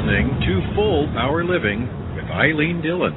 listening to Full Power Living with Eileen Dillon.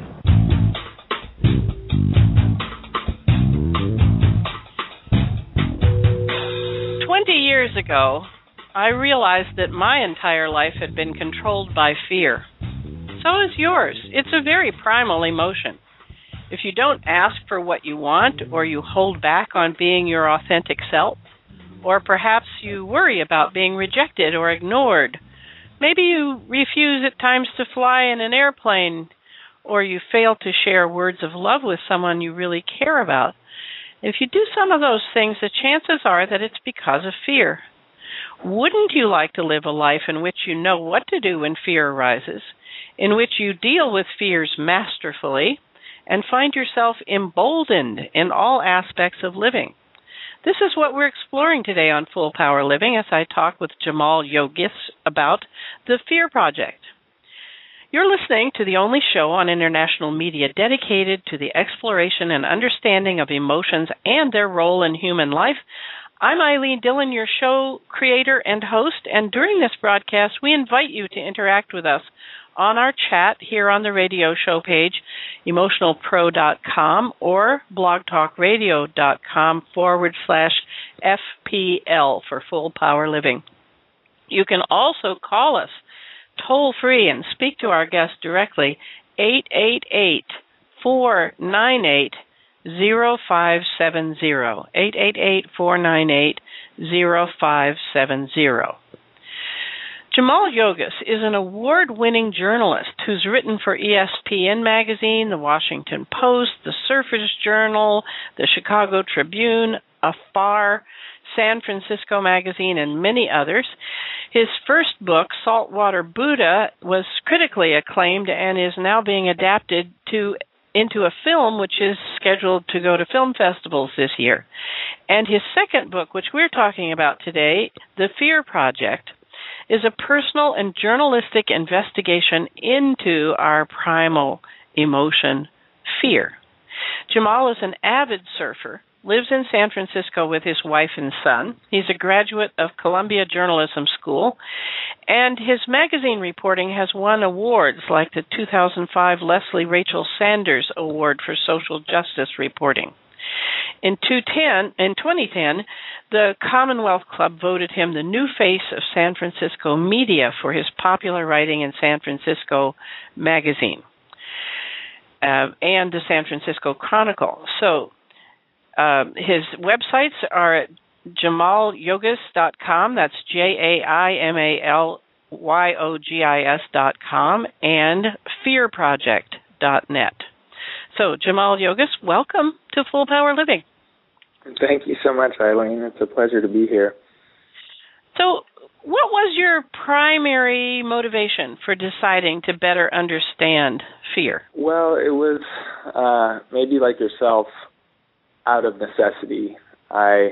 Years ago, I realized that my entire life had been controlled by fear. So is yours. It's a very primal emotion. If you don't ask for what you want, or you hold back on being your authentic self, or perhaps you worry about being rejected or ignored, maybe you refuse at times to fly in an airplane, or you fail to share words of love with someone you really care about. If you do some of those things, the chances are that it's because of fear. Wouldn't you like to live a life in which you know what to do when fear arises, in which you deal with fears masterfully, and find yourself emboldened in all aspects of living? This is what we're exploring today on Full Power Living as I talk with Jamal Yogis about the Fear Project. You're listening to the only show on international media dedicated to the exploration and understanding of emotions and their role in human life. I'm Eileen Dillon, your show creator and host, and during this broadcast, we invite you to interact with us on our chat here on the radio show page, emotionalpro.com or blogtalkradio.com/FPL for Full Power Living. You can also call us toll-free and speak to our guest directly, 888-498-0570, 888-498-0570. Jamal Yogis is an award-winning journalist who's written for ESPN Magazine, The Washington Post, The Surface Journal, The Chicago Tribune, Afar, San Francisco Magazine, and many others. His first book, Saltwater Buddha, was critically acclaimed and is now being adapted into a film which is scheduled to go to film festivals this year. And his second book, which we're talking about today, The Fear Project, is a personal and journalistic investigation into our primal emotion, fear. Jamal is an avid surfer, lives in San Francisco with his wife and son. He's a graduate of Columbia Journalism School, and his magazine reporting has won awards like the 2005 Leslie Rachel Sanders Award for Social Justice Reporting. In 2010, the Commonwealth Club voted him the new face of San Francisco media for his popular writing in San Francisco Magazine and the San Francisco Chronicle. So his websites are at jamalyogis.com, that's JAIMALYOGIS.com, and fearproject.net. So, Jamal Yogis, welcome to Full Power Living. Thank you so much, Eileen. It's a pleasure to be here. So, what was your primary motivation for deciding to better understand fear? Well, it was maybe like yourself, out of necessity. I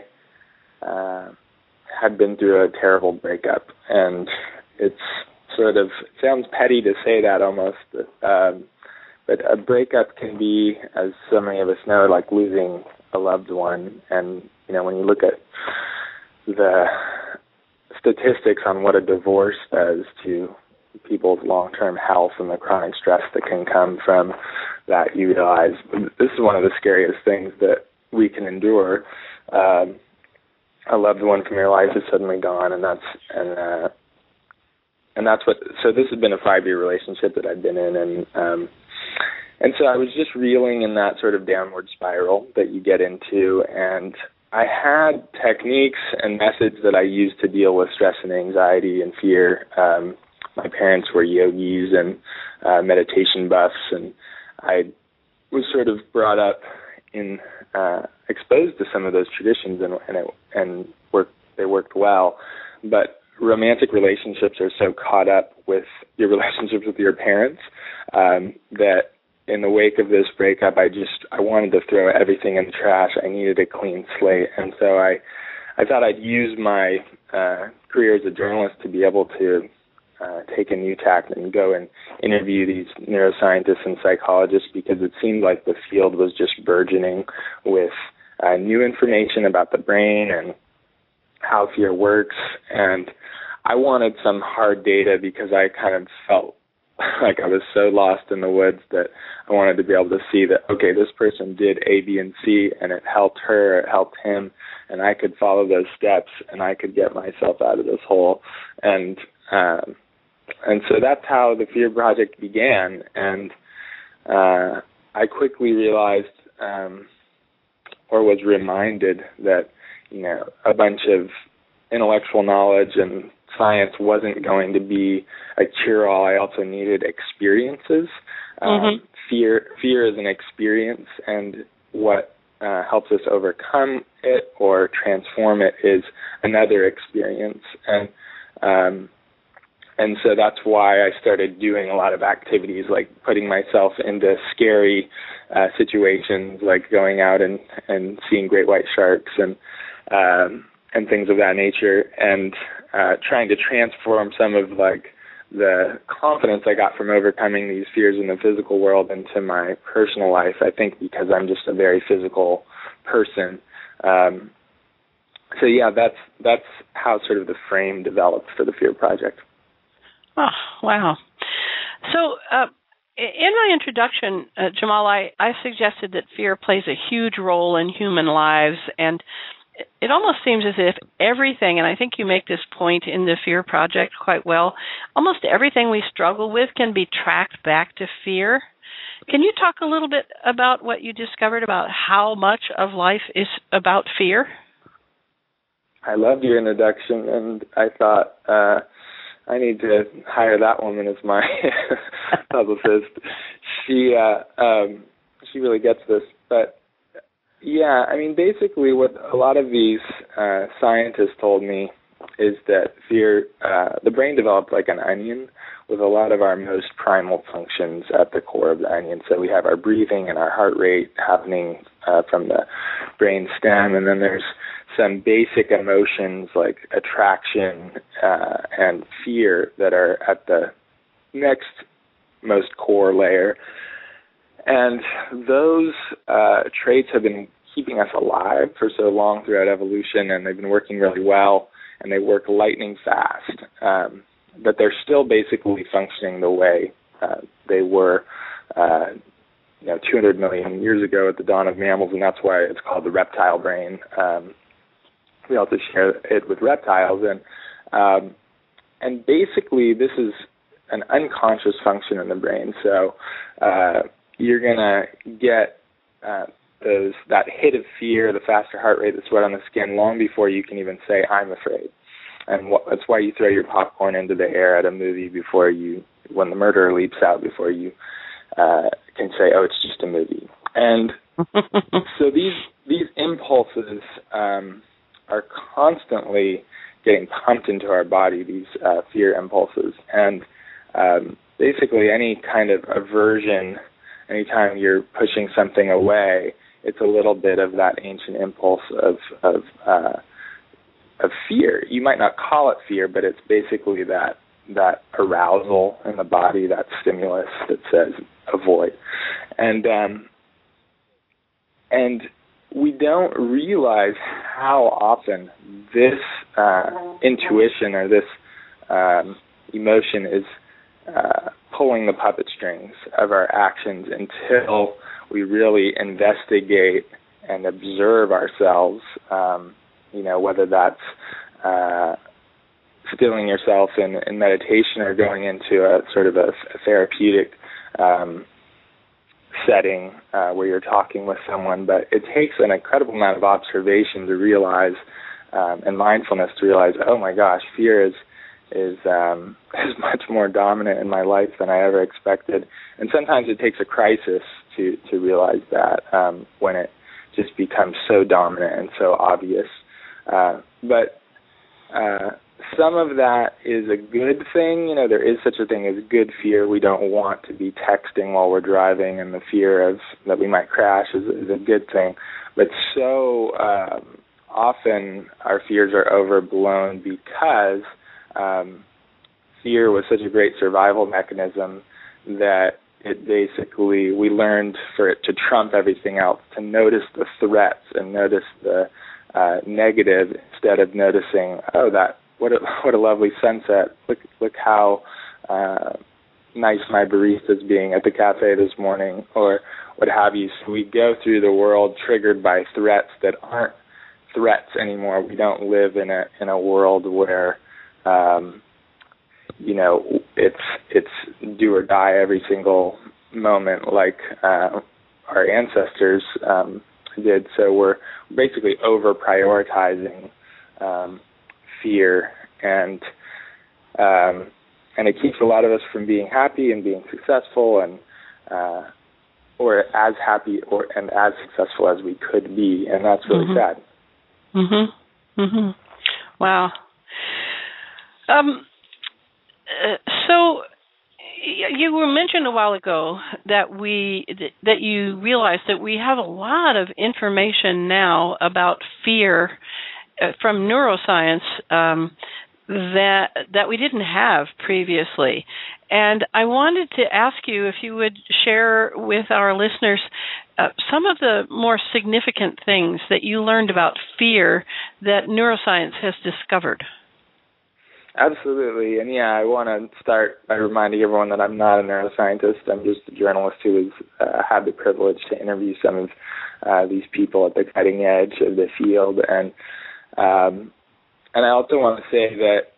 had been through a terrible breakup, and it sounds petty to say that almost, but a breakup can be, as so many of us know, like losing a loved one. And, when you look at the statistics on what a divorce does to people's long-term health and the chronic stress that can come from that, you realize this is one of the scariest things that we can endure. A loved one from your life is suddenly gone, and that's what. So this has been a 5-year relationship that I've been in, and so I was just reeling in that sort of downward spiral that you get into, and I had techniques and methods that I used to deal with stress and anxiety and fear. My parents were yogis and meditation buffs, and I was sort of brought up in exposed to some of those traditions, and they worked well. But romantic relationships are so caught up with your relationships with your parents that in the wake of this breakup, I wanted to throw everything in the trash. I needed a clean slate, and so I thought I'd use my career as a journalist to be able to take a new tack and go and interview these neuroscientists and psychologists, because it seemed like the field was just burgeoning with new information about the brain and how fear works. And I wanted some hard data because I kind of felt like I was so lost in the woods that I wanted to be able to see that, okay, this person did A, B, and C, and it helped her, it helped him, and I could follow those steps, and I could get myself out of this hole. And so that's how the FEAR project began. And I quickly realized, or was reminded that, a bunch of intellectual knowledge and science wasn't going to be a cure-all. I also needed experiences. Fear is an experience, and what helps us overcome it or transform it is another experience. And so that's why I started doing a lot of activities, like putting myself into scary situations, like going out and seeing great white sharks and things of that nature, and trying to transform some of the confidence I got from overcoming these fears in the physical world into my personal life. I think because I'm just a very physical person. So yeah, that's how sort of the frame developed for the FEAR project. Oh, wow. So in my introduction, Jamal, I suggested that fear plays a huge role in human lives, and it almost seems as if everything, and I think you make this point in the FEAR project quite well, almost everything we struggle with can be tracked back to fear. Can you talk a little bit about what you discovered about how much of life is about fear? I loved your introduction, and I thought I need to hire that woman as my publicist. She really gets this. But yeah, I mean, basically what a lot of these scientists told me is that fear, the brain developed like an onion with a lot of our most primal functions at the core of the onion. So we have our breathing and our heart rate happening from the brain stem, and then there's some basic emotions like attraction and fear that are at the next most core layer. And those traits have been keeping us alive for so long throughout evolution, and they've been working really well, and they work lightning fast. But they're still basically functioning the way they were 200 million years ago at the dawn of mammals, and that's why it's called the reptile brain. We also share it with reptiles, and basically this is an unconscious function in the brain. So you're gonna get that hit of fear, the faster heart rate, the sweat on the skin, long before you can even say "I'm afraid." And that's why you throw your popcorn into the air at a movie when the murderer leaps out, before you can say, "Oh, it's just a movie." And so these impulses are constantly getting pumped into our body, these fear impulses. And basically any kind of aversion, anytime you're pushing something away, it's a little bit of that ancient impulse of fear. You might not call it fear, but it's basically that arousal in the body, that stimulus that says avoid. And we don't realize how often this intuition or this emotion is pulling the puppet strings of our actions until we really investigate and observe ourselves, whether that's stilling yourself in meditation or going into a sort of a therapeutic setting where you're talking with someone. But it takes an incredible amount of observation to realize, and mindfulness to realize, oh my gosh, fear is much more dominant in my life than I ever expected. And sometimes it takes a crisis to realize that, when it just becomes so dominant and so obvious. But some of that is a good thing. There is such a thing as good fear. We don't want to be texting while we're driving, and the fear of that we might crash is a good thing. But so often our fears are overblown because fear was such a great survival mechanism that it basically, we learned for it to trump everything else, to notice the threats and notice the negative instead of noticing, oh, what a lovely sunset. Look how nice my barista's being at the cafe this morning, or what have you. So we go through the world triggered by threats that aren't threats anymore. We don't live in a world where it's do or die every single moment like our ancestors did. So we're basically over prioritizing fear, and it keeps a lot of us from being happy and being successful, and or as happy and as successful as we could be, and that's really sad. Mhm. Mhm. Wow. So you were mentioned a while ago that you realized that we have a lot of information now about fear from neuroscience that we didn't have previously. And I wanted to ask you if you would share with our listeners some of the more significant things that you learned about fear that neuroscience has discovered. Absolutely. And I want to start by reminding everyone that I'm not a neuroscientist. I'm just a journalist who has had the privilege to interview some of these people at the cutting edge of the field. And I also want to say that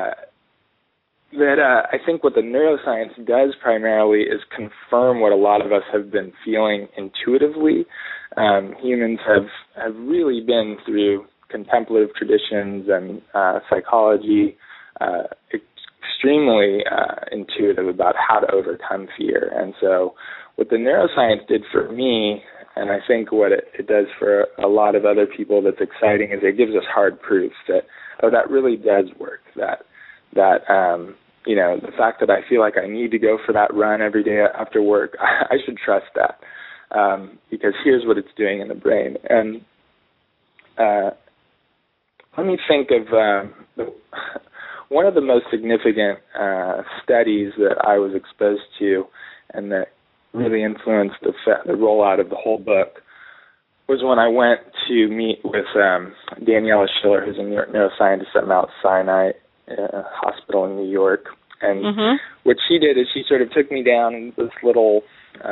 I think what the neuroscience does primarily is confirm what a lot of us have been feeling intuitively. Humans have really been through contemplative traditions and psychology, extremely intuitive about how to overcome fear. And so what the neuroscience did for me, and I think what it does for a lot of other people that's exciting, is it gives us hard proof that, that really does work, that the fact that I feel like I need to go for that run every day after work, I should trust that, because here's what it's doing in the brain. And let me think of one of the most significant studies that I was exposed to and that really influenced the rollout of the whole book was when I went to meet with Daniela Schiller, who's a neuroscientist at Mount Sinai Hospital in New York. And what she did is she sort of took me down in this little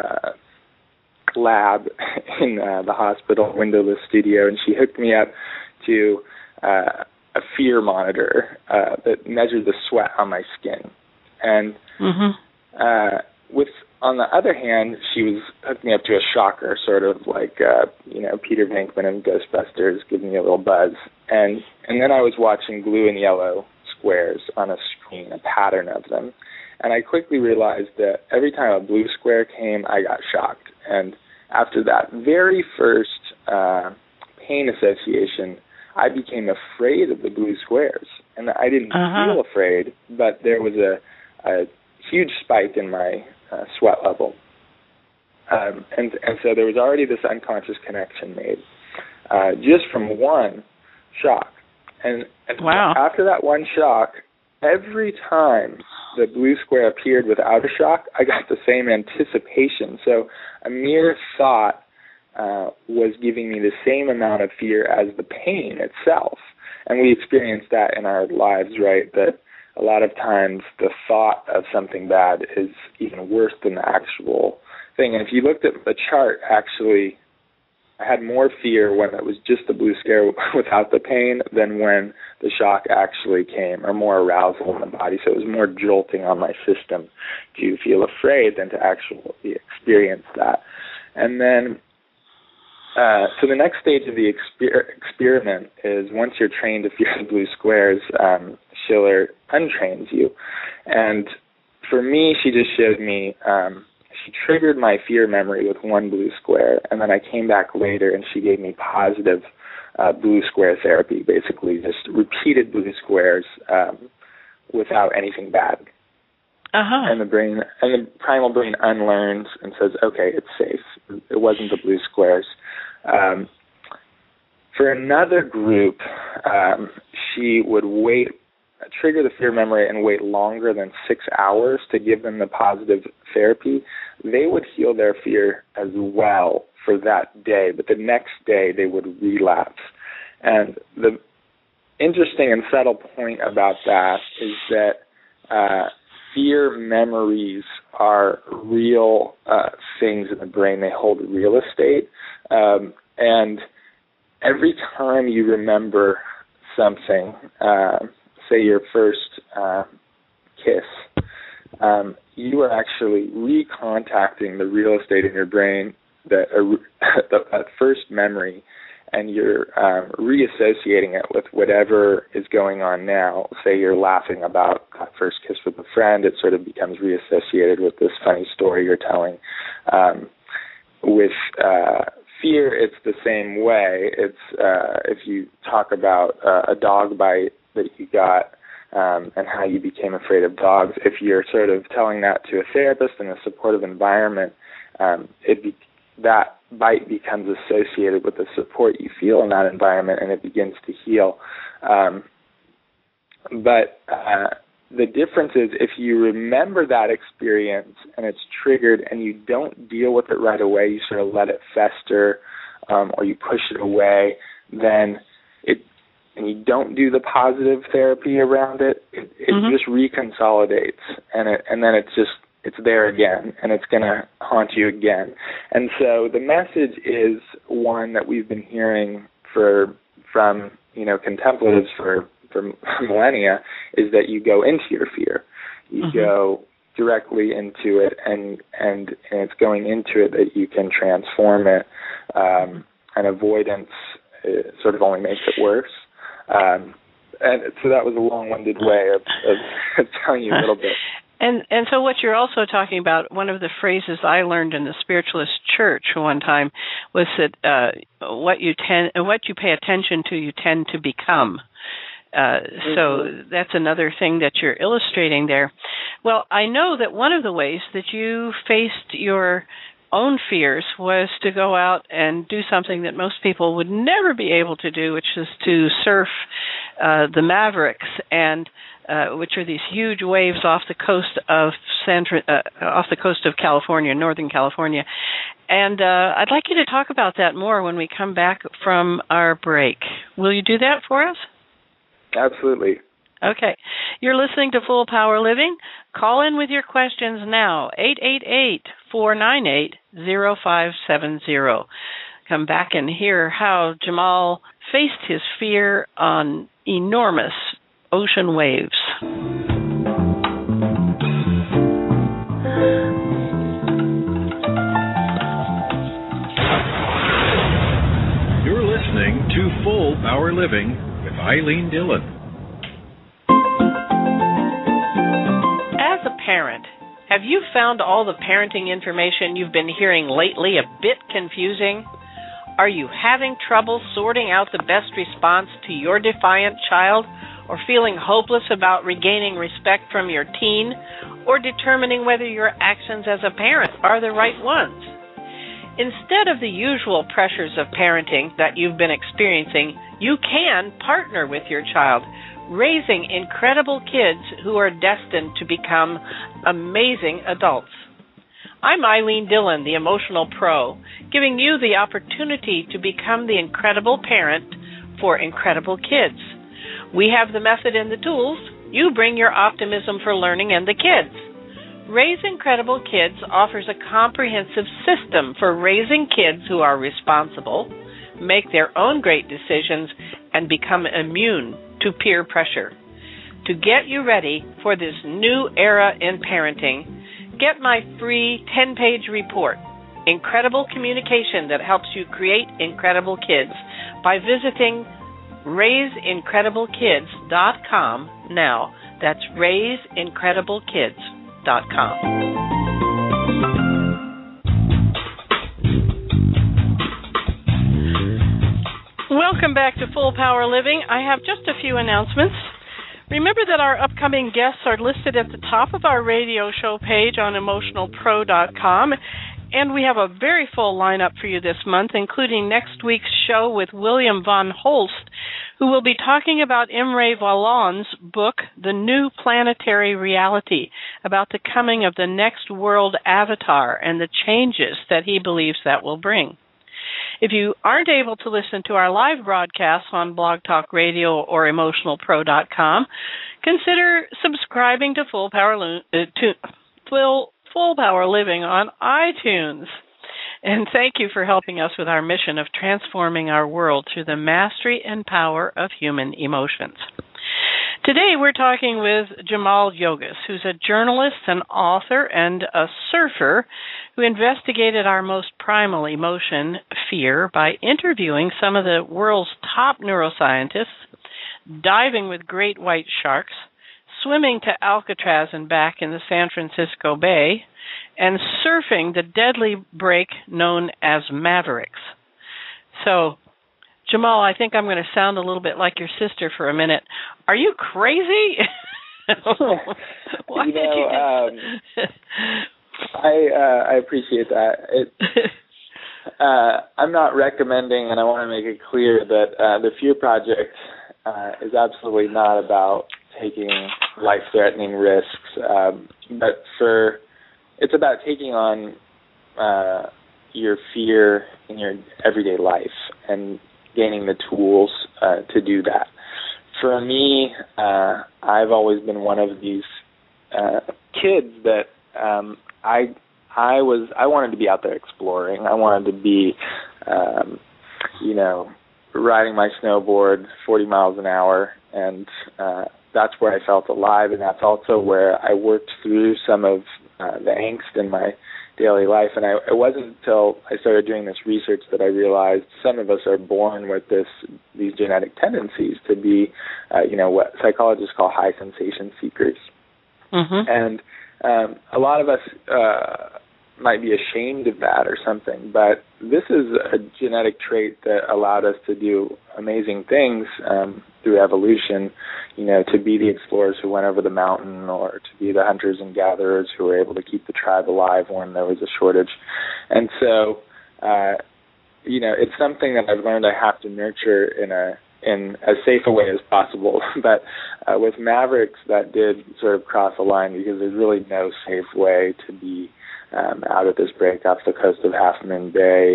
lab in the hospital, windowless studio, and she hooked me up to a fear monitor that measured the sweat on my skin. And on the other hand, she was hooked me up to a shocker, sort of like Peter Venkman in Ghostbusters, giving me a little buzz. And then I was watching blue and yellow squares on a screen, a pattern of them. And I quickly realized that every time a blue square came, I got shocked. And after that very first pain association, I became afraid of the blue squares. And I didn't feel afraid, but there was a huge spike in my sweat level. And so there was already this unconscious connection made just from one shock. And after that one shock, every time the blue square appeared without a shock, I got the same anticipation. So a mere thought was giving me the same amount of fear as the pain itself. And we experience that in our lives, right? That a lot of times the thought of something bad is even worse than the actual thing. And if you looked at the chart, actually, I had more fear when it was just the blue scare without the pain than when the shock actually came, or more arousal in the body. So it was more jolting on my system to feel afraid than to actually experience that. And then, so the next stage of the experiment is once you're trained to fear the blue squares, Schiller untrains you. And for me, she just showed me, she triggered my fear memory with one blue square, and then I came back later and she gave me positive blue square therapy, basically just repeated blue squares without anything bad. And the primal brain unlearns and says, okay, it's safe. It wasn't the blue squares. For another group, she would trigger the fear memory and wait longer than 6 hours to give them the positive therapy. They would heal their fear as well for that day, but the next day they would relapse. And interesting and subtle point about that is that fear memories are real things in the brain. They hold real estate. And every time you remember something, say your first kiss, you are actually recontacting the real estate in your brain, that first memory, and you're reassociating it with whatever is going on now. Say you're laughing about that first kiss with a friend, it sort of becomes reassociated with this funny story you're telling. With fear, it's the same way. It's if you talk about a dog bite that you got and how you became afraid of dogs, if you're sort of telling that to a therapist in a supportive environment, that bite becomes associated with the support you feel in that environment, and it begins to heal. But the difference is if you remember that experience and it's triggered and you don't deal with it right away, you sort of let it fester or you push it away, then and you don't do the positive therapy around it, it just reconsolidates, and then it's there again, and it's going to haunt you again. And so the message is one that we've been hearing from contemplatives for millennia, is that you go into your fear. You go directly into it, and it's going into it that you can transform it. And avoidance sort of only makes it worse. And so that was a long-winded way of telling you a little bit. And so what you're also talking about, one of the phrases I learned in the Spiritualist Church one time was that what you pay attention to, you tend to become. So that's another thing that you're illustrating there. Well, I know that one of the ways that you faced your own fears was to go out and do something that most people would never be able to do, which is to surf the Mavericks, and which are these huge waves off the coast of California, Northern California. And I'd like you to talk about that more when we come back from our break. Will you do that for us? Absolutely. Okay. You're listening to Full Power Living. Call in with your questions now, 888-498-0570. Come back and hear how Jamal faced his fear on enormous ocean waves. You're listening to Full Power Living with Eileen Dillon. As a parent, have you found all the parenting information you've been hearing lately a bit confusing? Are you having trouble sorting out the best response to your defiant child, or feeling hopeless about regaining respect from your teen, or determining whether your actions as a parent are the right ones? Instead of the usual pressures of parenting that you've been experiencing, you can partner with your child, raising incredible kids who are destined to become amazing adults. I'm Eileen Dillon, the Emotional Pro, giving you the opportunity to become the incredible parent for incredible kids. We have the method and the tools. You bring your optimism for learning and the kids. Raise Incredible Kids offers a comprehensive system for raising kids who are responsible, make their own great decisions, and become immune to peer pressure. To get you ready for this new era in parenting, get my free 10-page report, Incredible Communication that helps you create incredible kids, by visiting raiseincrediblekids.com now. That's raiseincrediblekids.com. Welcome back to Full Power Living. I have just a few announcements. Remember that our upcoming guests are listed at the top of our radio show page on emotionalpro.com, and we have a very full lineup for you this month, including next week's show with William von Holst, who will be talking about Imre Vallon's book, The New Planetary Reality, about the coming of the next world avatar and the changes that he believes that will bring. If you aren't able to listen to our live broadcasts on Blog Talk Radio or EmotionalPro.com, consider subscribing to Full Power Living on iTunes. And thank you for helping us with our mission of transforming our world through the mastery and power of human emotions. Today we're talking with Jamal Yogas, who's a journalist, an author, and a surfer who investigated our most primal emotion, fear, by interviewing some of the world's top neuroscientists, diving with great white sharks, swimming to Alcatraz and back in the San Francisco Bay, and surfing the deadly break known as Mavericks. So, Jamal, I think I'm going to sound a little bit like your sister for a minute. Are you crazy? Why did you I appreciate that. I'm not recommending, and I want to make it clear that the Fear Project is absolutely not about taking life-threatening risks, but it's about taking on your fear in your everyday life and gaining the tools to do that. For me, I've always been one of these kids that I wanted to be out there exploring. I wanted to be, riding my snowboard 40 miles an hour, and that's where I felt alive, and that's also where I worked through some of the angst in my daily life. And it wasn't until I started doing this research that I realized some of us are born with these genetic tendencies to be, what psychologists call high sensation seekers. Mm-hmm. And a lot of us might be ashamed of that or something, but this is a genetic trait that allowed us to do amazing things through evolution, to be the explorers who went over the mountain, or to be the hunters and gatherers who were able to keep the tribe alive when there was a shortage. And so, it's something that I've learned I have to nurture in as safe a way as possible. But with Mavericks, that did sort of cross a line, because there's really no safe way to be out at this break off the coast of Half Moon Bay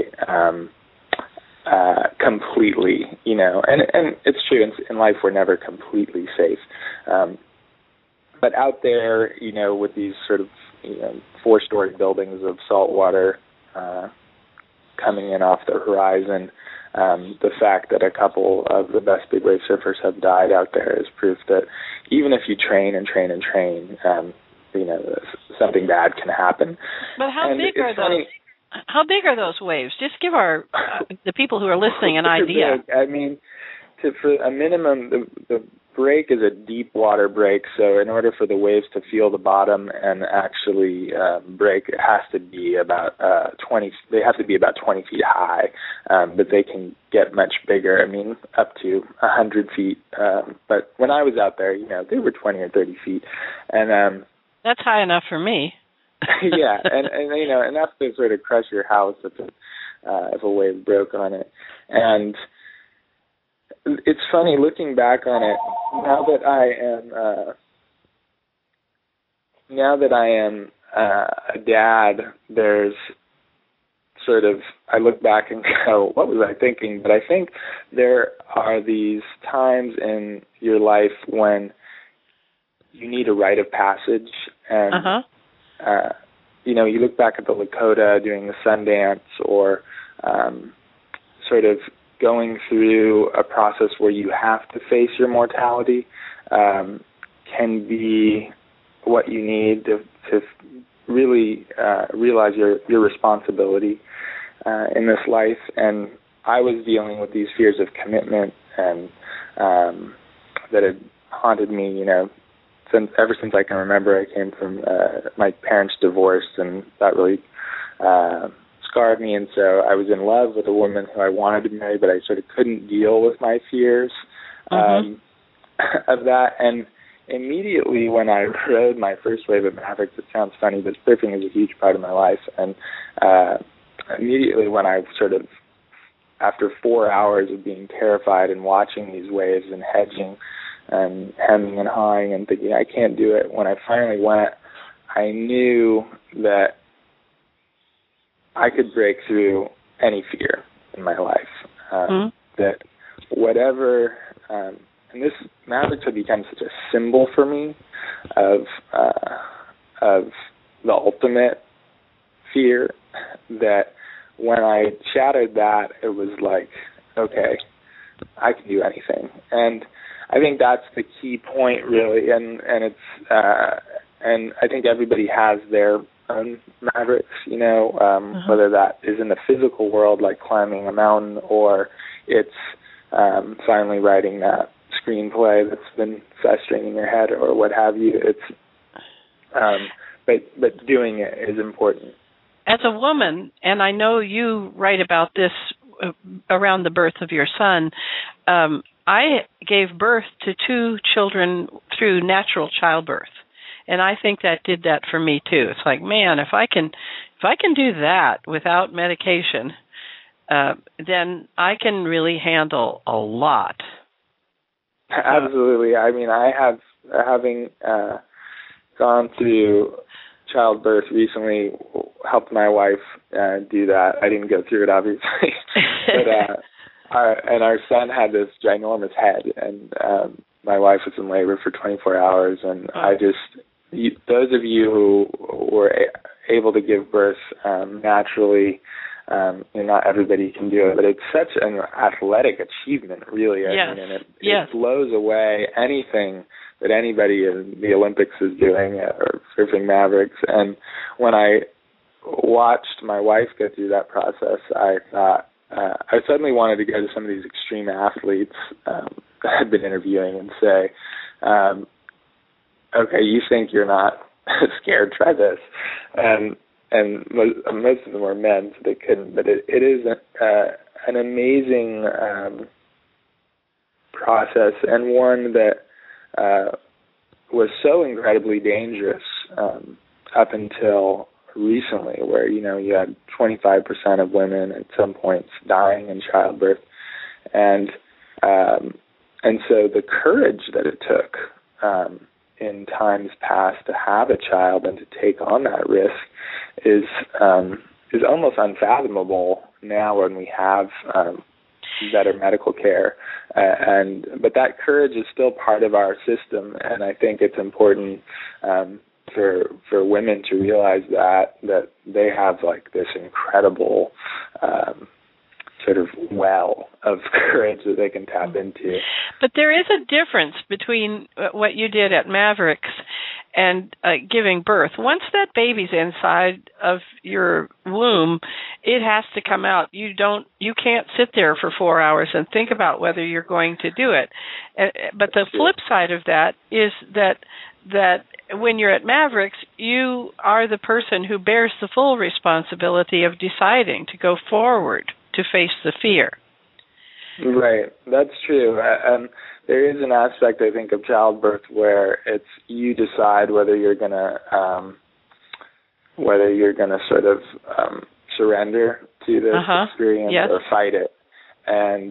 completely, and it's true, in life we're never completely safe. But out there, with these sort of, 4-story buildings of salt water coming in off the horizon, the fact that a couple of the best big wave surfers have died out there is proof that even if you train and train and train, something bad can happen. But how big are those? How big are those waves? Just give the people who are listening an idea. Big. I mean, for a minimum, the break is a deep water break. So in order for the waves to feel the bottom and actually break, it has to be about 20. They have to be about 20 feet high, but they can get much bigger. I mean, up to 100 feet. But when I was out there, they were 20 or 30 feet, and that's high enough for me. Yeah, and enough to sort of crush your house if a wave broke on it. And it's funny looking back on it now that I am a dad. There's sort of, I look back and go, what was I thinking? But I think there are these times in your life when you need a rite of passage, and you look back at the Lakota doing the Sundance, or sort of going through a process where you have to face your mortality, can be what you need to really realize your responsibility in this life. And I was dealing with these fears of commitment, and that had haunted me, ever since I can remember. I came from my parents' divorce, and that really scarred me. And so I was in love with a woman who I wanted to marry, but I sort of couldn't deal with my fears of that. And immediately when I rode my first wave of Mavericks, it sounds funny, but surfing is a huge part of my life. And immediately when I sort of, after 4 hours of being terrified and watching these waves and hedging and hemming and hawing and thinking, I can't do it, when I finally went, I knew that I could break through any fear. in my life. That whatever, and this Mavericks had become such a symbol for me of the ultimate fear, that when I shattered that, it was like, okay, I can do anything. And I think that's the key point, really, and it's and I think everybody has their own Mavericks, whether that is in the physical world, like climbing a mountain, or it's finally writing that screenplay that's been festering in your head, or what have you. It's but doing it is important. As a woman, and I know you write about this around the birth of your son, I gave birth to 2 children through natural childbirth, and I think that did that for me too. It's like, man, if I can do that without medication, then I can really handle a lot. Absolutely. I mean, having gone through childbirth recently, helped my wife do that. I didn't go through it, obviously, but our son had this ginormous head, and my wife was in labor for 24 hours, and those of you who were able to give birth naturally, not everybody can do it, but it's such an athletic achievement, really. Yes. I mean, it blows away anything that anybody in the Olympics is doing or surfing Mavericks. And when I watched my wife go through that process, I thought I suddenly wanted to go to some of these extreme athletes that I've been interviewing and say, okay, you think you're not scared, try this. And most of them were men, so they couldn't. But it is an amazing process, and one that was so incredibly dangerous up until recently, where you had 25% of women at some points dying in childbirth, and so the courage that it took in times past to have a child and to take on that risk is almost unfathomable now when we have better medical care, but that courage is still part of our system, and I think it's important for women to realize that they have like this incredible sort of well of courage that they can tap into. But there is a difference between what you did at Mavericks and giving birth. Once that baby's inside of your womb, it has to come out. You can't sit there for 4 hours and think about whether you're going to do it. But the flip side of that is that when you're at Mavericks, you are the person who bears the full responsibility of deciding to go forward to face the fear. Right, that's true. There is an aspect, I think, of childbirth where it's you decide whether you're gonna sort of surrender to this experience or fight it, and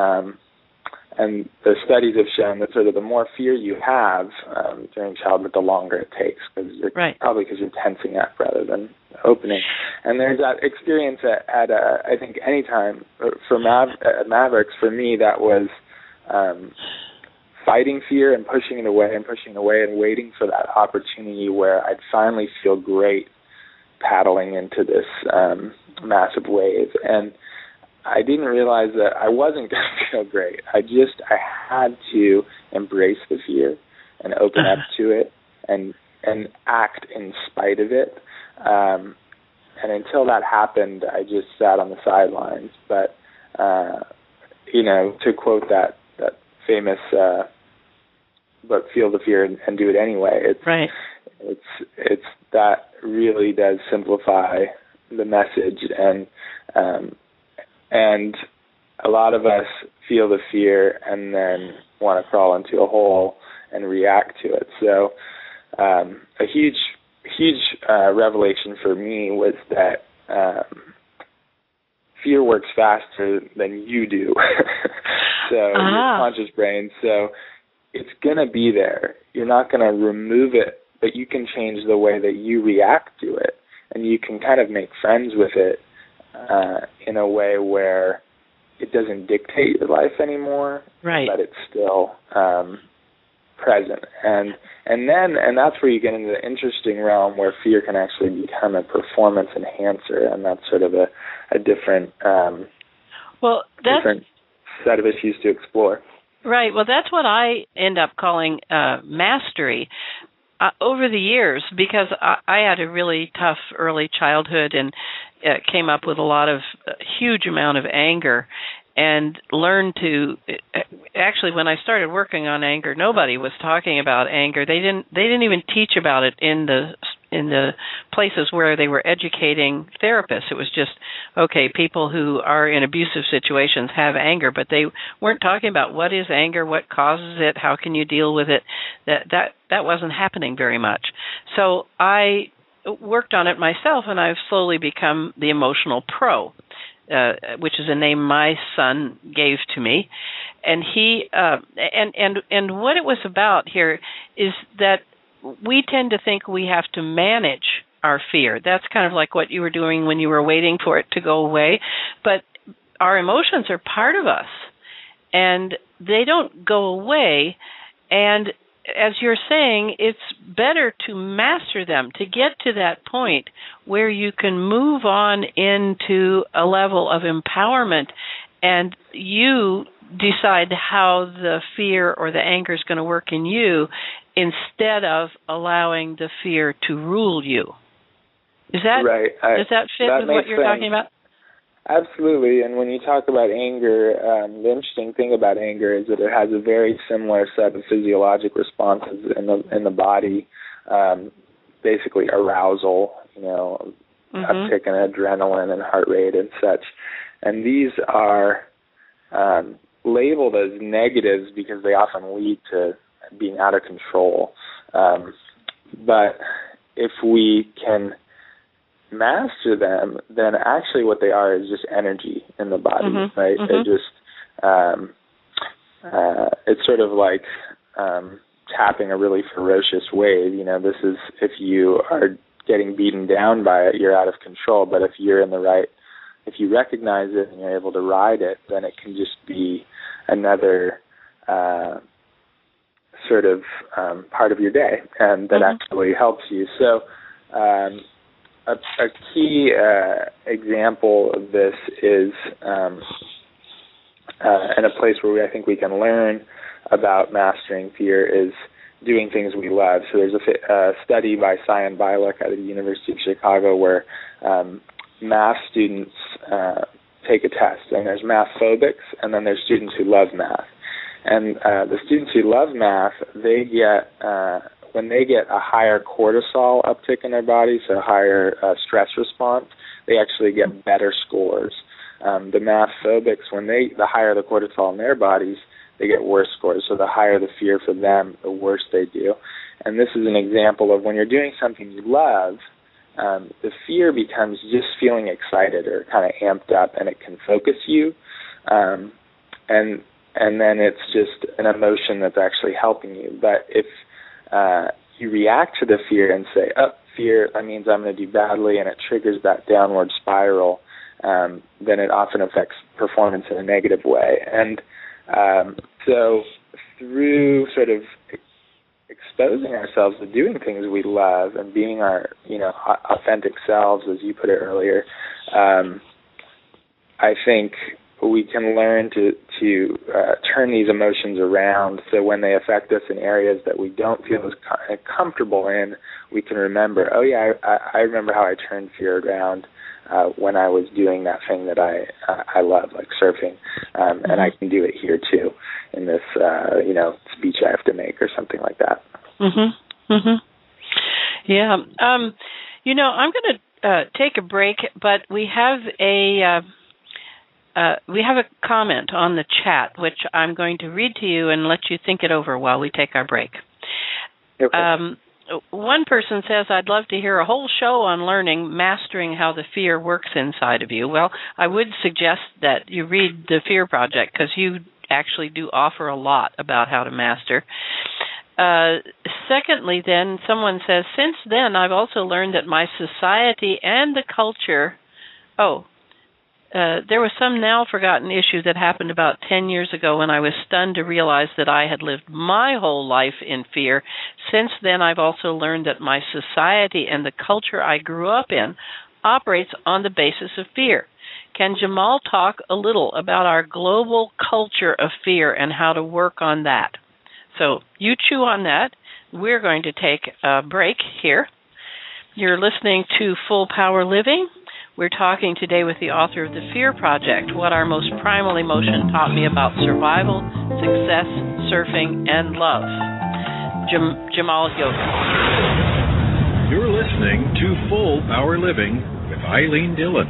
the studies have shown that sort of the more fear you have during childbirth, the longer it takes, probably because you're tensing up rather than opening. And there's that experience at I think any time for Mavericks. For me, that was fighting fear and pushing it away and waiting for that opportunity where I'd finally feel great paddling into this massive wave. And I didn't realize that I wasn't going to feel great. I had to embrace the fear and open up to it and act in spite of it. And until that happened, I just sat on the sidelines. But, to quote that famous book, Feel the Fear and Do It Anyway, it's that really does simplify the message. And a lot of us feel the fear and then want to crawl into a hole and react to it. So a huge revelation for me was that fear works faster than you do. So your conscious brain. So it's going to be there. You're not going to remove it, but you can change the way that you react to it. And you can kind of make friends with it in a way where it doesn't dictate your life anymore, right? But it's still present, and that's where you get into the interesting realm where fear can actually become a performance enhancer, and that's sort of a different different set of issues to explore. Right. Well, that's what I end up calling mastery. Over the years, because I had a really tough early childhood and came up with a huge amount of anger, and learned to actually, when I started working on anger, nobody was talking about anger. They didn't even teach about it in the places where they were educating therapists. It was just, okay, people who are in abusive situations have anger, but they weren't talking about what is anger, what causes it, how can you deal with it. That wasn't happening very much. So I worked on it myself, and I've slowly become the emotional pro, which is a name my son gave to me. And he and what it was about here is that we tend to think we have to manage our fear. That's kind of like what you were doing when you were waiting for it to go away. But our emotions are part of us, and they don't go away. And as you're saying, it's better to master them, to get to that point where you can move on into a level of empowerment, and you decide how the fear or the anger is going to work in you, instead of allowing the fear to rule you. Is that right? Does that fit with what you're talking about? Absolutely. And when you talk about anger, the interesting thing about anger is that it has a very similar set of physiologic responses in the body. Basically, arousal, uptick in adrenaline and heart rate and such. And these are labeled as negatives because they often lead to being out of control. But if we can master them, then actually what they are is just energy in the body, right? They're just, it's sort of like tapping a really ferocious wave. This is, if you are getting beaten down by it, you're out of control. But if you're if you recognize it and you're able to ride it, then it can just be another sort of part of your day, and that actually helps you. So a key example of this is and a place where I think we can learn about mastering fear is doing things we love. So there's a study by Sion Bialik at the University of Chicago where math students take a test, and there's math phobics, and then there's students who love math. And the students who love math, they get when they get a higher cortisol uptick in their body, so a higher stress response, they actually get better scores. The math phobics, the higher the cortisol in their bodies, they get worse scores. So the higher the fear for them, the worse they do. And this is an example of when you're doing something you love, the fear becomes just feeling excited or kind of amped up, and it can focus you. And then it's just an emotion that's actually helping you. But if you react to the fear and say, fear, that means I'm going to do badly, and it triggers that downward spiral, then it often affects performance in a negative way. And so through sort of exposing ourselves to doing things we love and being our, authentic selves, as you put it earlier, I think we can learn to turn these emotions around, so when they affect us in areas that we don't feel as comfortable in, we can remember, I remember how I turned fear around when I was doing that thing that I love, like surfing, and I can do it here too, in this speech I have to make or something like that. Yeah. I'm going to take a break, but we have a comment on the chat, which I'm going to read to you and let you think it over while we take our break. Okay. One person says, I'd love to hear a whole show on mastering how the fear works inside of you. Well, I would suggest that you read the Fear Project, because you actually do offer a lot about how to master. Secondly, then, someone says, since then, I've also learned that my society and the culture... there was some now-forgotten issue that happened about 10 years ago when I was stunned to realize that I had lived my whole life in fear. Since then, I've also learned that my society and the culture I grew up in operates on the basis of fear. Can Jamal talk a little about our global culture of fear and how to work on that? So you chew on that. We're going to take a break here. You're listening to Full Power Living. We're talking today with the author of The Fear Project, What Our Most Primal Emotion Taught Me About Survival, Success, Surfing, and Love. Jamal Yoga. You're listening to Full Power Living with Eileen Dillon.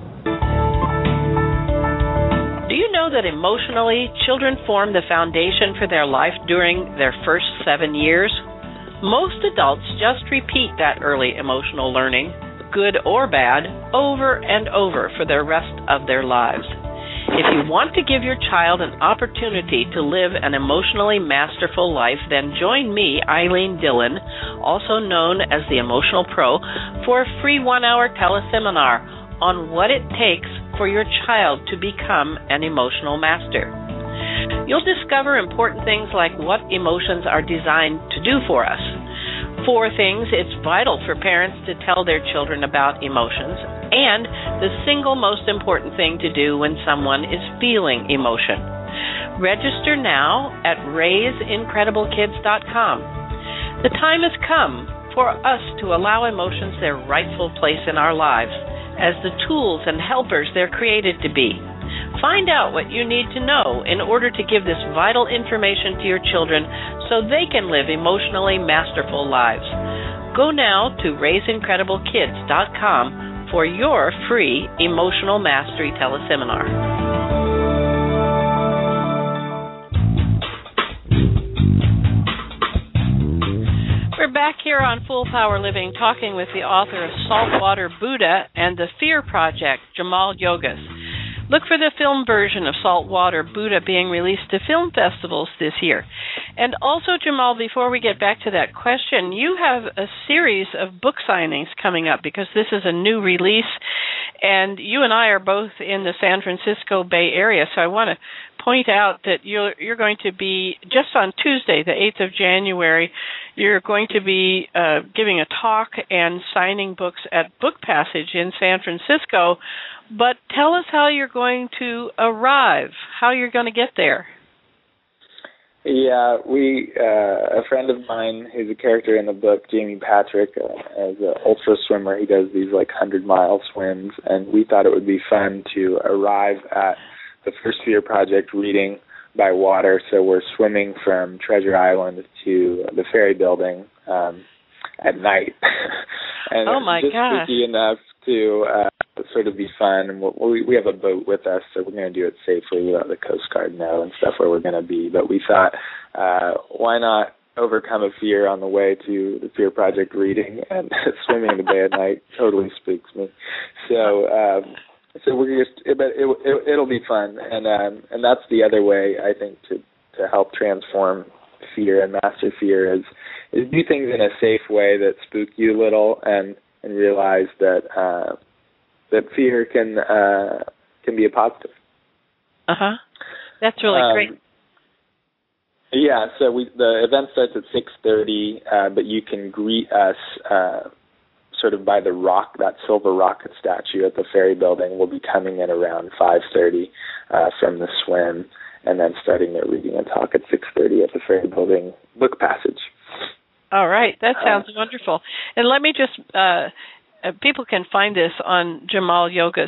Do you know that emotionally, children form the foundation for their life during their first 7 years? Most adults just repeat that early emotional learning, good or bad, over and over for the rest of their lives. If you want to give your child an opportunity to live an emotionally masterful life, then join me, Eileen Dillon, also known as the Emotional Pro, for a free 1-hour teleseminar on what it takes for your child to become an emotional master. You'll discover important things like what emotions are designed to do for us. 4 things it's vital for parents to tell their children about emotions, and the single most important thing to do when someone is feeling emotion. Register now at raiseincrediblekids.com. The time has come for us to allow emotions their rightful place in our lives as the tools and helpers they're created to be. Find out what you need to know in order to give this vital information to your children so they can live emotionally masterful lives. Go now to raiseincrediblekids.com for your free Emotional Mastery teleseminar. We're back here on Full Power Living talking with the author of Saltwater Buddha and The Fear Project, Jamal Yogas. Look for the film version of Saltwater Buddha being released to film festivals this year. And also, Jamal, before we get back to that question, you have a series of book signings coming up because this is a new release, and you and I are both in the San Francisco Bay Area, so I want to point out that you're going to be, just on Tuesday, the 8th of January, you're going to be giving a talk and signing books at Book Passage in San Francisco. But tell us how you're going to arrive, how you're going to get there. Yeah, a friend of mine who's a character in the book, Jamie Patrick, as an ultra swimmer, he does these 100-mile swims, and we thought it would be fun to arrive at the First Fear Project reading by water. So we're swimming from Treasure Island to the ferry building at night. And oh my just gosh. spooky enough to sort of be fun. And we have a boat with us, so we're going to do it safely. We let the Coast Guard know and stuff where we're going to be. But we thought, why not overcome a fear on the way to the Fear Project reading? And swimming in the bay at night totally spooks me. So we're just, but it'll be fun. And that's the other way, I think, to help transform fear and master fear is do things in a safe way that spook you a little and realize that fear can be a positive. That's really great. Yeah, so the event starts at 6:30, but you can greet us sort of by the rock, that silver rocket statue at the ferry building. We'll be coming in around 5:30 from the swim, and then starting their reading and talk at 6:30 at the ferry building Book Passage. All right, that sounds wonderful. And let me just, people can find this on Jamal Yogas,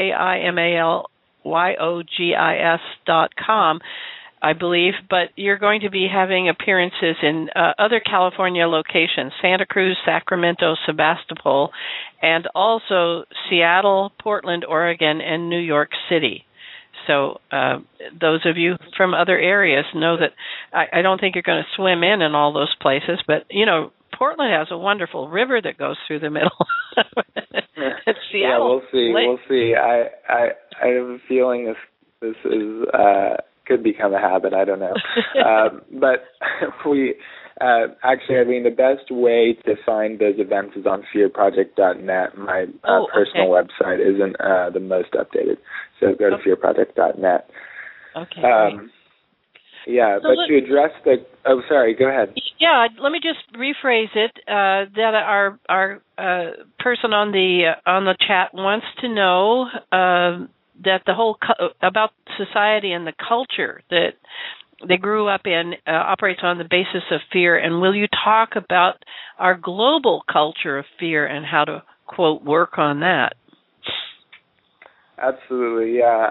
JamalYogis.com, I believe, but you're going to be having appearances in other California locations, Santa Cruz, Sacramento, Sebastopol, and also Seattle, Portland, Oregon, and New York City. So those of you from other areas know that I don't think you're going to swim in all those places, but, Portland has a wonderful river that goes through the middle. Seattle. Yeah, we'll see. We'll see. I have a feeling this is could become a habit. I don't know. But we Actually, Eileen, the best way to find those events is on fearproject.net. My personal website isn't the most updated, so go to fearproject.net. Okay. Yeah, so but to address the... Oh, sorry, go ahead. Yeah, let me just rephrase it. That our person on the chat wants to know that the whole about society and the culture that they grew up in operates on the basis of fear. And will you talk about our global culture of fear and how to, quote, work on that? Absolutely, yeah.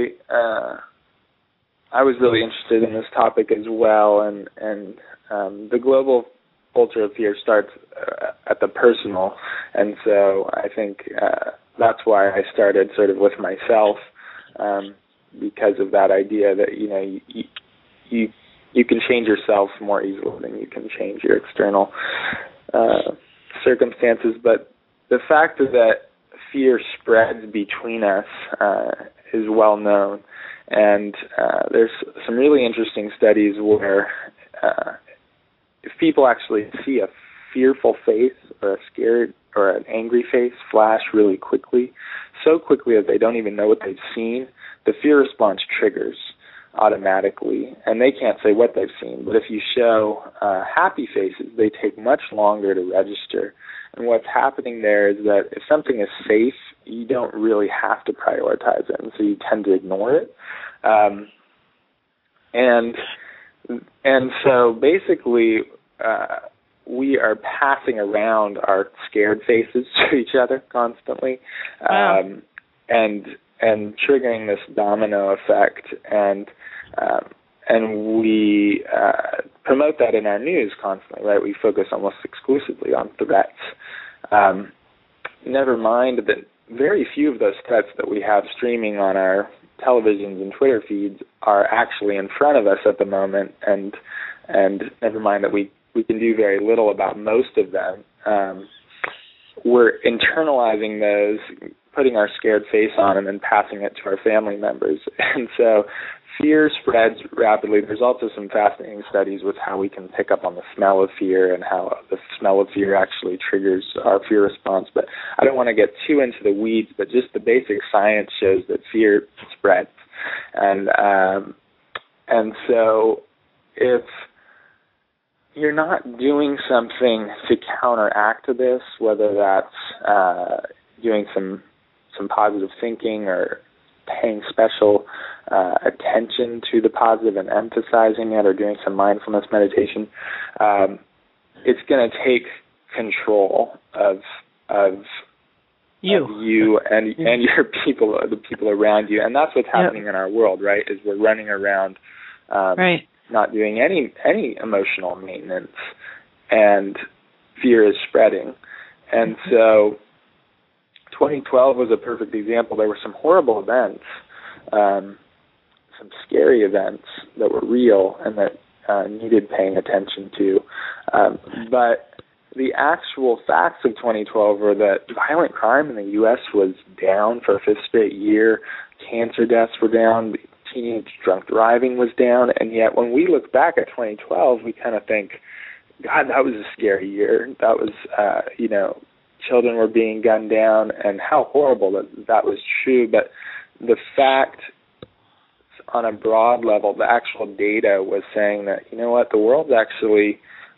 I was really interested in this topic as well, and the global culture of fear starts at the personal, and so I think that's why I started sort of with myself, because of that idea that you can change yourself more easily than you can change your external circumstances. But the fact that fear spreads between us is well known. And there's some really interesting studies where if people actually see a fearful face or a scared or an angry face flash really quickly, so quickly that they don't even know what they've seen, the fear response triggers automatically, and they can't say what they've seen. But if you show happy faces, they take much longer to register. And what's happening there is that if something is safe, you don't really have to prioritize it, and so you tend to ignore it. And so basically, we are passing around our scared faces to each other constantly, and triggering this domino effect, and we promote that in our news constantly, right? We focus almost exclusively on threats. Never mind that very few of those threats that we have streaming on our televisions and Twitter feeds are actually in front of us at the moment, and never mind that we can do very little about most of them. We're internalizing those, putting our scared face on, and then passing it to our family members. And so fear spreads rapidly. There's also some fascinating studies with how we can pick up on the smell of fear and how the smell of fear actually triggers our fear response. But I don't want to get too into the weeds, but just the basic science shows that fear spreads. And so if you're not doing something to counteract this, whether that's doing some positive thinking or paying special attention to the positive and emphasizing it, or doing some mindfulness meditation, it's going to take control of you and your people, the people around you. And that's what's happening in our world, right, is we're running around not doing any emotional maintenance, and fear is spreading. And so 2012 was a perfect example. There were some horrible events, some scary events that were real and that needed paying attention to. But the actual facts of 2012 were that violent crime in the U.S. was down for a fifth straight year. Cancer deaths were down. Teenage drunk driving was down. And yet when we look back at 2012, we kind of think, God, that was a scary year. That was, children were being gunned down, and how horrible that was true. But the fact, on a broad level, the actual data was saying that, the world's actually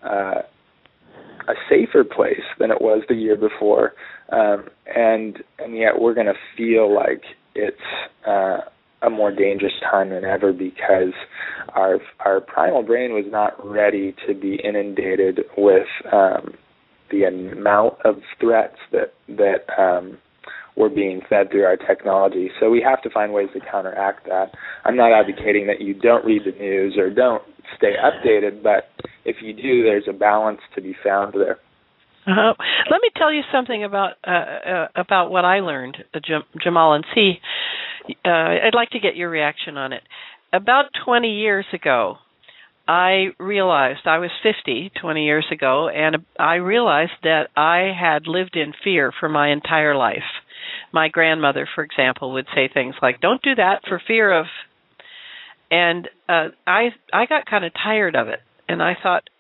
a safer place than it was the year before, and yet we're going to feel like it's a more dangerous time than ever, because our primal brain was not ready to be inundated with the amount of threats that we're being fed through our technology. So we have to find ways to counteract that. I'm not advocating that you don't read the news or don't stay updated, but if you do, there's a balance to be found there. Let me tell you something about what I learned, Jamal, and see. I'd like to get your reaction on it. About 20 years ago, I realized, I was 50 20 years ago, and I realized that I had lived in fear for my entire life. My grandmother, for example, would say things like, "Don't do that for fear of," and I got kind of tired of it. And I thought,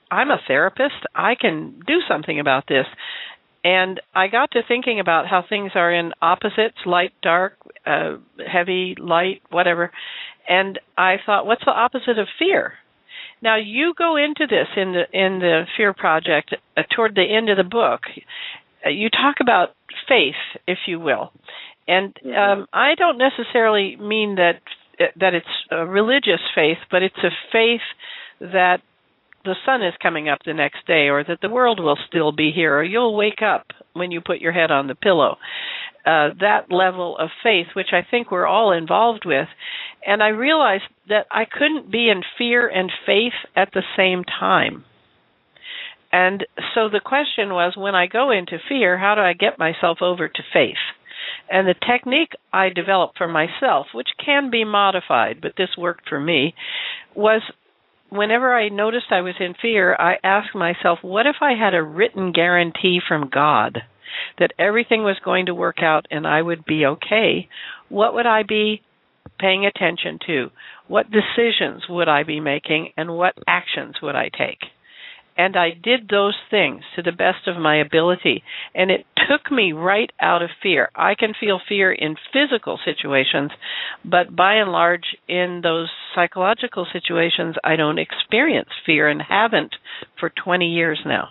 I'm a therapist. I can do something about this. And I got to thinking about how things are in opposites, light, dark, heavy, light, whatever. And I thought, what's the opposite of fear? Now, you go into this in the Fear Project toward the end of the book. You talk about faith, if you will. And I don't necessarily mean that it's a religious faith, but it's a faith that the sun is coming up the next day, or that the world will still be here, or you'll wake up when you put your head on the pillow. That level of faith, which I think we're all involved with. And I realized that I couldn't be in fear and faith at the same time. And so the question was, when I go into fear, how do I get myself over to faith? And the technique I developed for myself, which can be modified, but this worked for me, was whenever I noticed I was in fear, I asked myself, what if I had a written guarantee from God that everything was going to work out and I would be okay? What would I be paying attention to? What decisions would I be making, and what actions would I take? And I did those things to the best of my ability, and it took me right out of fear. I can feel fear in physical situations, but by and large, in those psychological situations, I don't experience fear and haven't for 20 years now.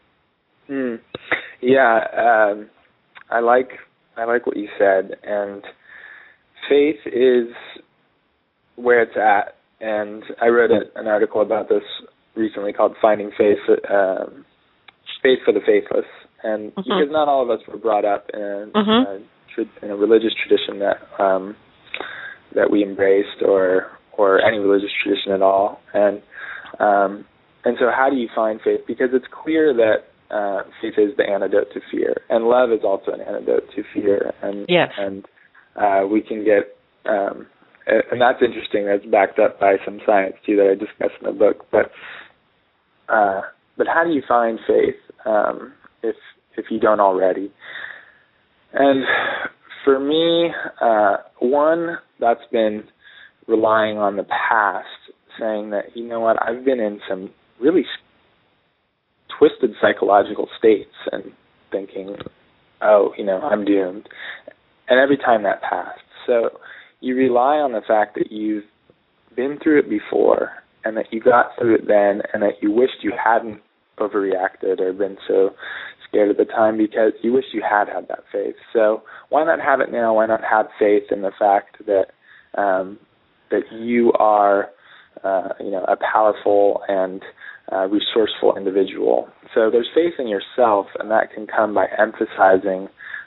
Yeah, I like what you said, and faith is where it's at. And I wrote an article about this recently called "Finding Faith, Faith for the Faithless," and because not all of us were brought up in a religious tradition that we embraced, or any religious tradition at all, and so how do you find faith? Because it's clear that faith is the antidote to fear, and love is also an antidote to fear, and we can get and that's interesting. That's backed up by some science too that I discuss in the book. But how do you find faith if you don't already? And for me, one, that's been relying on the past, saying that, you know what, I've been in some really twisted psychological states and thinking, oh, I'm doomed. And every time that passed. So you rely on the fact that you've been through it before, and that you got through it then, and that you wished you hadn't overreacted or been so scared at the time, because you wish you had that faith. So why not have it now? Why not have faith in the fact that that you are a powerful and resourceful individual? So there's faith in yourself, and that can come by emphasizing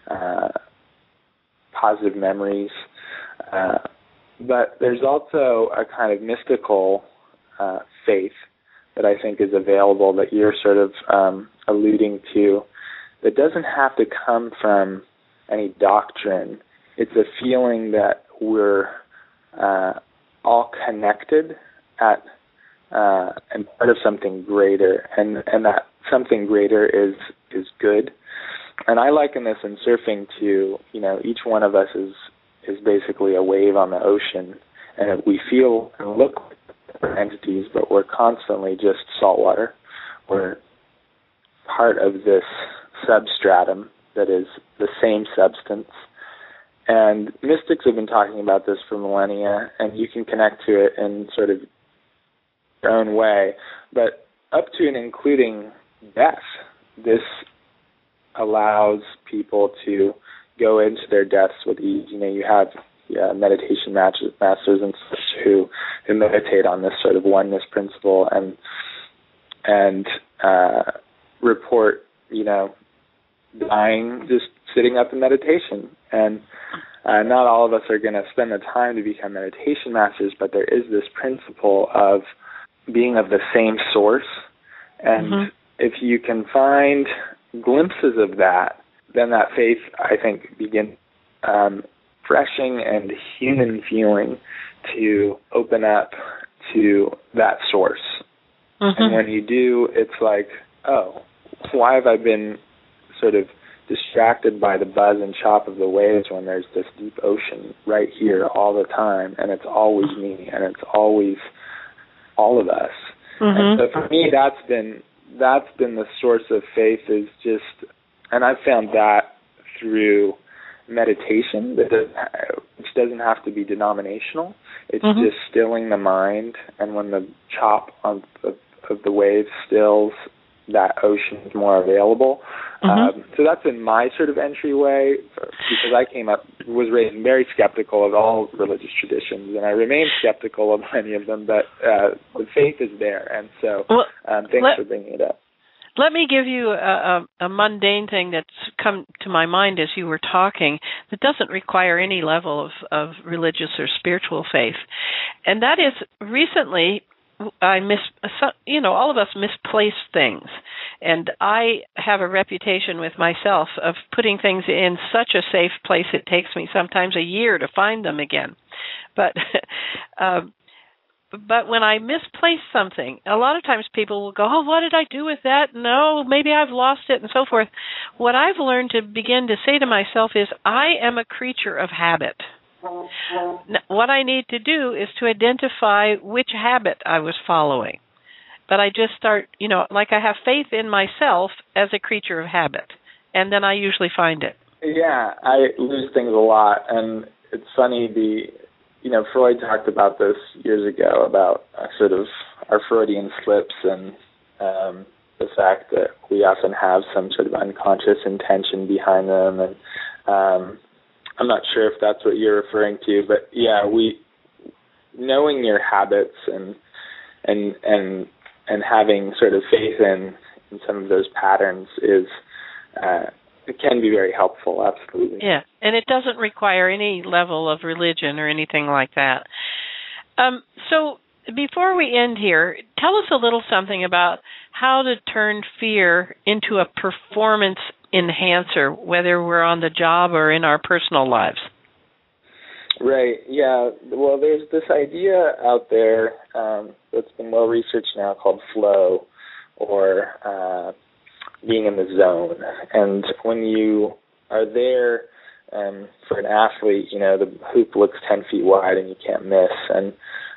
positive memories. But there's also a kind of mystical faith that I think is available, that you're sort of alluding to, that doesn't have to come from any doctrine. It's a feeling that we're all connected and part of something greater, and that something greater is good. And I liken this in surfing to, each one of us is basically a wave on the ocean, and we feel and look like different entities, but we're constantly just salt water. We're part of this substratum that is the same substance. And mystics have been talking about this for millennia, and you can connect to it in sort of your own way. But up to and including death, this allows people to go into their deaths with ease. You have meditation masters and such who meditate on this sort of oneness principle and report, dying just sitting up in meditation. And not all of us are going to spend the time to become meditation masters, but there is this principle of being of the same source. And if you can find glimpses of that, then that faith, I think, begins refreshing and human feeling to open up to that source. And when you do, it's like, oh, why have I been sort of distracted by the buzz and chop of the waves when there's this deep ocean right here all the time, and it's always me, and it's always all of us? And so for me, that's been the source of faith, is just, and I've found that through meditation, which doesn't have to be denominational. It's just stilling the mind, and when the chop of the waves stills, that ocean is more available. So that's been my sort of entryway, because I was raised very skeptical of all religious traditions, and I remain skeptical of many of them, but the faith is there, and so thanks for bringing it up. Let me give you a mundane thing that's come to my mind as you were talking that doesn't require any level of religious or spiritual faith. And that is, recently, all of us misplace things. And I have a reputation with myself of putting things in such a safe place it takes me sometimes a year to find them again. But when I misplace something, a lot of times people will go, oh, what did I do with that? No, maybe I've lost it, and so forth. What I've learned to begin to say to myself is, I am a creature of habit. What I need to do is to identify which habit I was following. But I just start, like I have faith in myself as a creature of habit, and then I usually find it. Yeah, I lose things a lot, and it's funny, Freud talked about this years ago, about sort of our Freudian slips, and the fact that we often have some sort of unconscious intention behind them. And I'm not sure if that's what you're referring to, but yeah, knowing your habits and having sort of faith in some of those patterns is it can be very helpful, absolutely. Yeah, and it doesn't require any level of religion or anything like that. So before we end here, tell us a little something about how to turn fear into a performance enhancer, whether we're on the job or in our personal lives. Right, yeah. Well, there's this idea out there that's been well researched now called flow, or being in the zone. And when you are there, for an athlete, the hoop looks 10 feet wide and you can't miss, and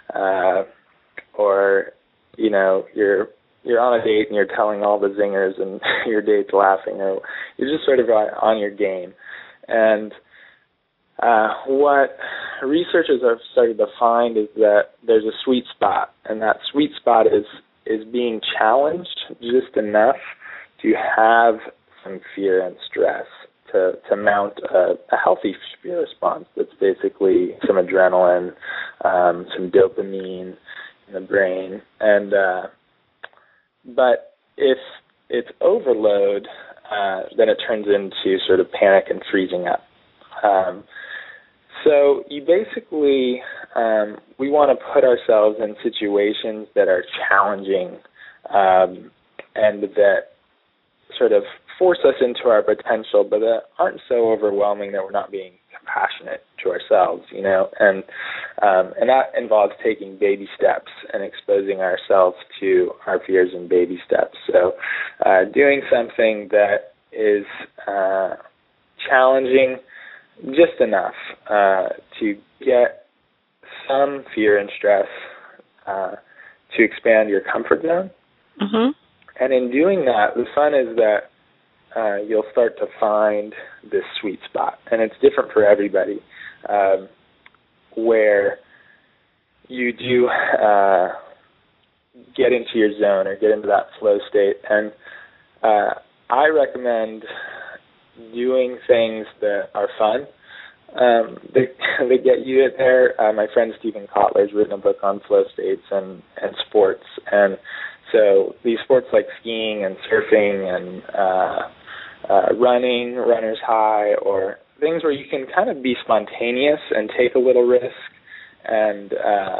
or you're on a date and you're telling all the zingers and your date's laughing, or you're just sort of on your game. And what researchers have started to find is that there's a sweet spot, and that sweet spot is being challenged just enough to have some fear and stress, to mount a healthy fear response that's basically some adrenaline, some dopamine in the brain. And but if it's overload, then it turns into sort of panic and freezing up. So you basically, we want to put ourselves in situations that are challenging and that sort of force us into our potential, but that aren't so overwhelming that we're not being compassionate to ourselves, and that involves taking baby steps and exposing ourselves to our fears in baby steps. So doing something that is challenging just enough to get some fear and stress to expand your comfort zone. Mm-hmm. And in doing that, the fun is that you'll start to find this sweet spot. And it's different for everybody, where you do get into your zone or get into that flow state. And I recommend doing things that are fun, that get you there. My friend Stephen Kotler's written a book on flow states and sports, and so these sports like skiing and surfing and running, runner's high, or things where you can kind of be spontaneous and take a little risk and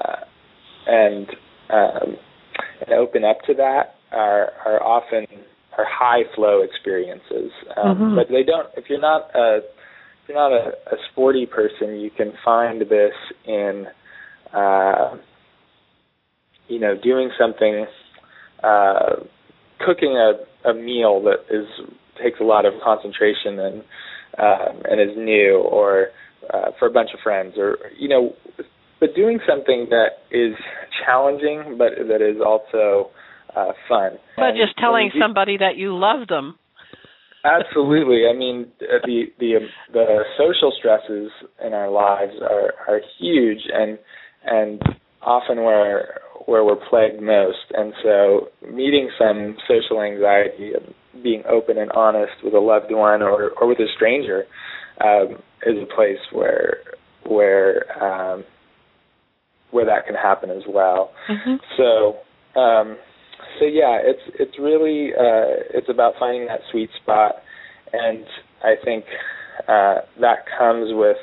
open up to that are often high flow experiences. But they don't. If you're not a sporty person, you can find this in doing something, cooking a meal that takes a lot of concentration and is new, or for a bunch of friends, or doing something that is challenging, but that is also fun. But just telling somebody that you love them. Absolutely. I mean, the social stresses in our lives are huge, and often where we're plagued most. And so, meeting some social anxiety, being open and honest with a loved one or with a stranger, is a place where that can happen as well. Mm-hmm. So yeah, it's really it's about finding that sweet spot, and I think that comes with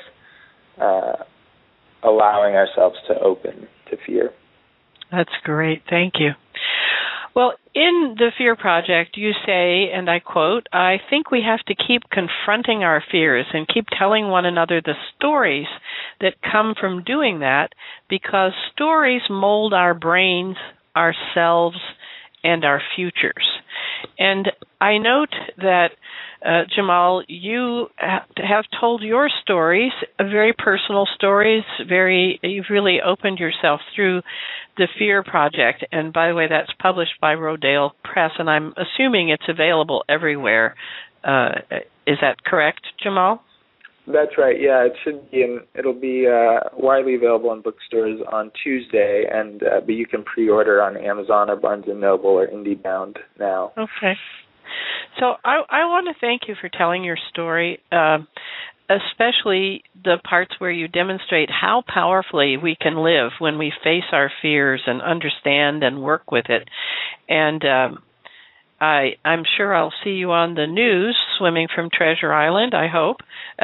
allowing ourselves to open to fear. That's great. Thank you. Well, in the Fear Project, you say, and I quote, "I think we have to keep confronting our fears and keep telling one another the stories that come from doing that, because stories mold our brains, ourselves, and our futures." And I note that, Jamal, you have told your stories, very personal stories. You've really opened yourself through the Fear Project. And by the way, that's published by Rodale Press, and I'm assuming it's available everywhere. Is that correct, Jamal? That's right. Yeah, it should be. It'll be widely available in bookstores on Tuesday, but you can pre-order on Amazon or Barnes & Noble or IndieBound now. Okay. So I want to thank you for telling your story, especially the parts where you demonstrate how powerfully we can live when we face our fears and understand and work with it. And I'm sure I'll see you on the news swimming from Treasure Island, I hope.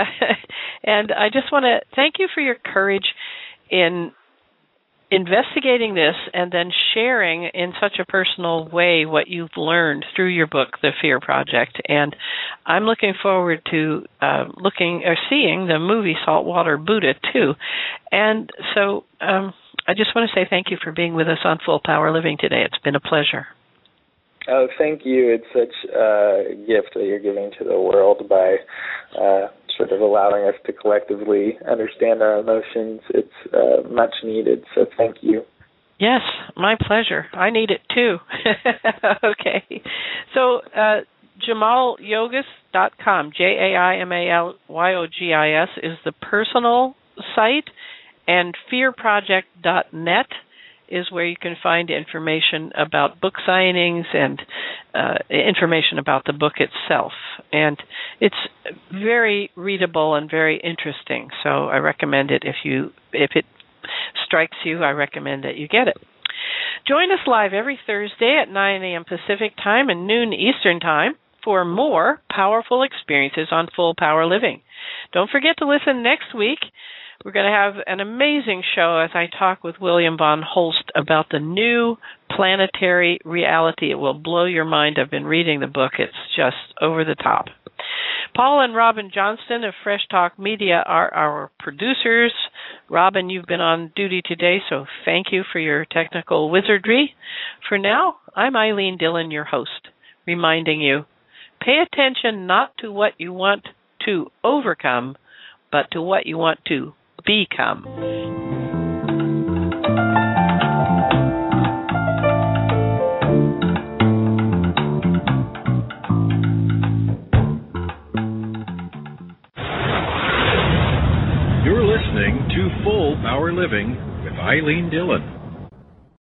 And I just want to thank you for your courage in investigating this and then sharing in such a personal way what you've learned through your book, The Fear Project. And I'm looking forward to seeing the movie Saltwater Buddha, too. And so I just want to say thank you for being with us on Full Power Living today. It's been a pleasure. Oh, thank you. It's such a gift that you're giving to the world by sort of allowing us to collectively understand our emotions. It's much needed, so thank you. Yes, my pleasure. I need it too. Okay. So JamalYogis.com, JAIMALYOGIS is the personal site, and fearproject.net is where you can find information about book signings and information about the book itself. And it's very readable and very interesting, so I recommend it. If it strikes you, I recommend that you get it. Join us live every Thursday at 9 a.m. Pacific Time and noon Eastern Time for more powerful experiences on Full Power Living. Don't forget to listen next week. We're going to have an amazing show as I talk with William von Holst about the new planetary reality. It will blow your mind. I've been reading the book. It's just over the top. Paul and Robin Johnston of Fresh Talk Media are our producers. Robin, you've been on duty today, so thank you for your technical wizardry. For now, I'm Eileen Dillon, your host, reminding you, pay attention not to what you want to overcome, but to what you want to become. You're listening to Full Power Living with Eileen Dillon.